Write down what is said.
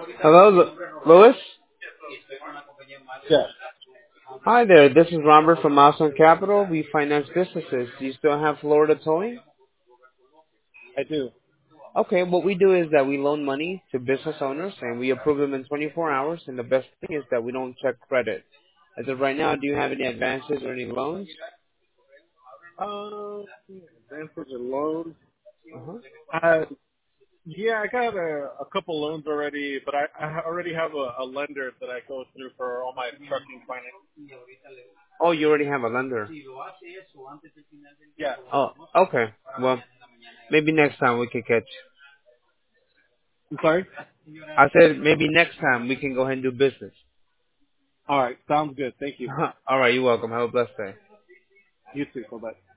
Hello, Louis? Yes, Hi there, this is Robert from Milestone Capital. We finance businesses. Do you still have Florida towing? I do. Okay, what we do is that we loan money to business owners and we approve them in 24 hours, and the best thing is that we don't check credit. As of right now, do you have any advances or any loans? Advances or loans? Uh-huh. Uh, yeah, I got a couple loans already, but I already have a lender that I go through for all my trucking finance. Oh, you already have a lender. Yeah. Oh, okay. Well, maybe next time we can catch. I'm sorry? I said maybe next time we can go ahead and do business. All right. Sounds good. Thank you. All right, you're welcome. Have a blessed day. You too. Bye-bye.